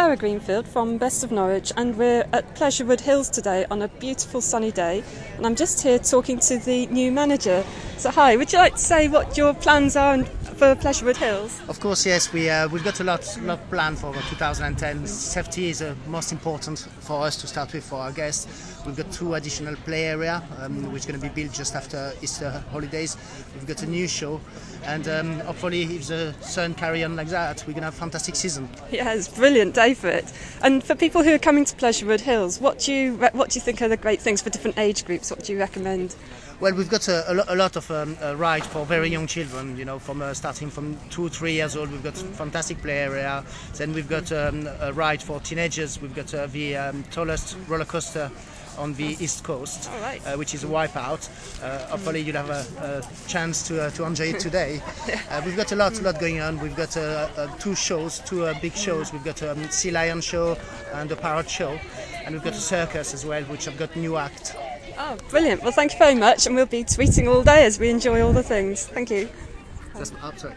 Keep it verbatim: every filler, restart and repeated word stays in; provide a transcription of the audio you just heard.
Sarah Greenfield from Best of Norwich, and we're at Pleasurewood Hills today on a beautiful sunny day, and I'm just here talking to the new manager. So hi, would you like to say what your plans are for Pleasurewood Hills? Of course, yes, we, uh, we've got a lot, lot planned for two thousand ten. Safety is uh, most important for us to start with for our guests. We've got two additional play area um, which is going to be built just after Easter holidays. We've got a new show, and um, hopefully if the sun carry on like that, we're going to have a fantastic season. Yeah, it's a brilliant day for it. And for people who are coming to Pleasurewood Hills, what do you what do you think are the great things for different age groups? What do you recommend? Well, we've got a, a, lo- a lot of um, uh, rides for very young children, you know, from uh, starting from two, three years old. We've got a fantastic play area. Then we've got um, a ride for teenagers. We've got uh, the um, tallest roller coaster on the East Coast, oh, right. uh, which is a Wipeout. Uh, hopefully you'll have a, a chance to uh, to enjoy it today. Uh, we've got a lot, lot going on. We've got uh, uh, two shows, two uh, big shows. We've got a um, Sea Lion show and a Parrot show, and we've got a circus as well, which have got new act. Oh, brilliant. Well, thank you very much, and we'll be tweeting all day as we enjoy all the things. Thank you. That's, oh, sorry.